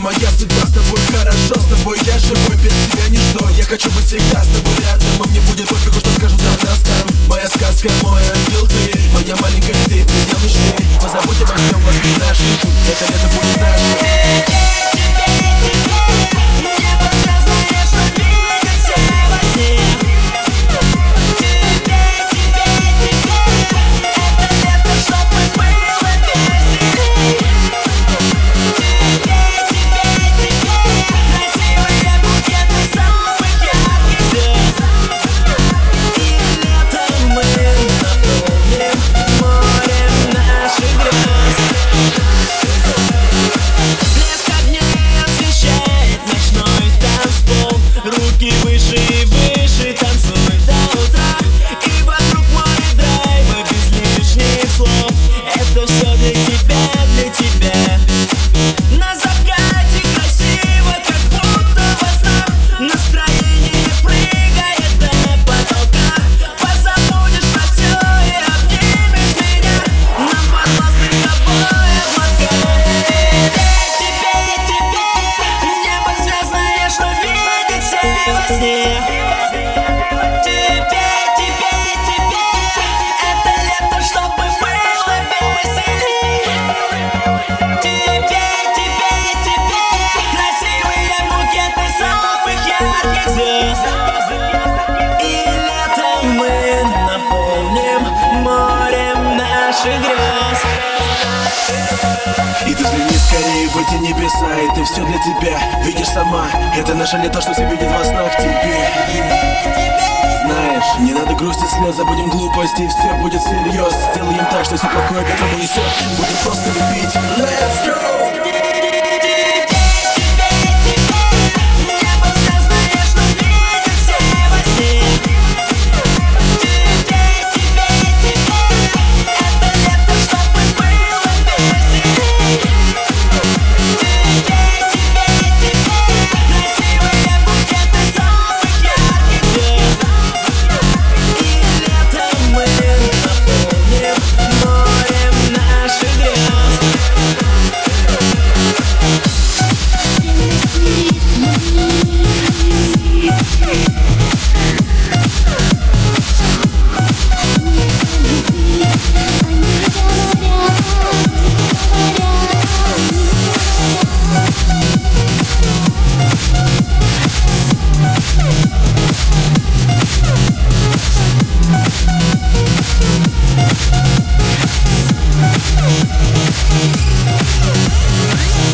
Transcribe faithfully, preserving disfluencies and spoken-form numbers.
моя судьба, с тобой хорошо, с тобой я живой, без тебя ничто. Я хочу быть всегда с тобой рядом, и мне будет пофигу, что скажут о нас там. Моя сказка, мой ангел ты, моя маленькая ты, предел мечты. Позабудь обо всем, возьми наши, это лето будет наше. И ты взгляни скорее в эти небеса, это все для тебя. Видишь сама, это наше лето, что все видит во снах тебе. Знаешь, не надо грустить слез, забудем глупости, и все будет всерьез. Сделаем так, что все плохое ветром унесет. Будем просто любить. Let's go!